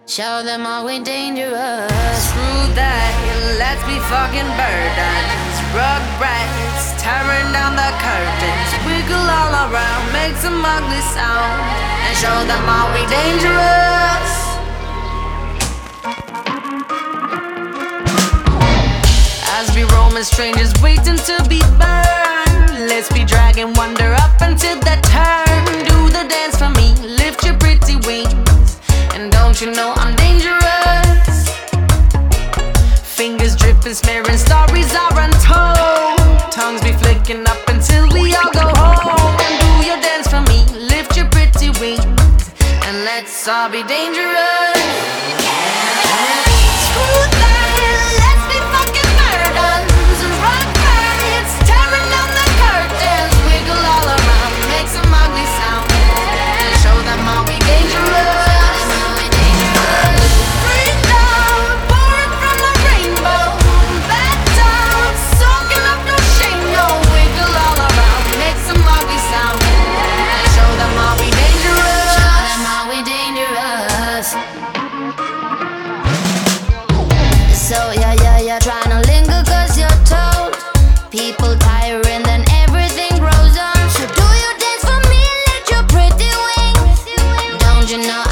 Show them all we dangerous. Screw that, let's be fucking burdens. Rugrats, tearing down the curtains. Wiggle all around, make some ugly sound, and show them all we dangerous. As we roam as strangers waiting to be burned, let's be dragging wonder up until the turn. Do the dance for me, lift your pretty wings, and don't you know I'm dangerous? Fingers dripping, smearing stories are untold. Tongues be flicking up until we all go home. And do your dance for me, lift your pretty wings, and let's all be dangerous. Screw that, let's be fucking burdens. Rock birds, tearing down the curtains. Wiggle all around, make some ugly sound, and show them all we dangerous. So yeah, tryna linger cause you're told people tiring, then everything grows on. So do your dance for me, let your pretty wings. Don't you know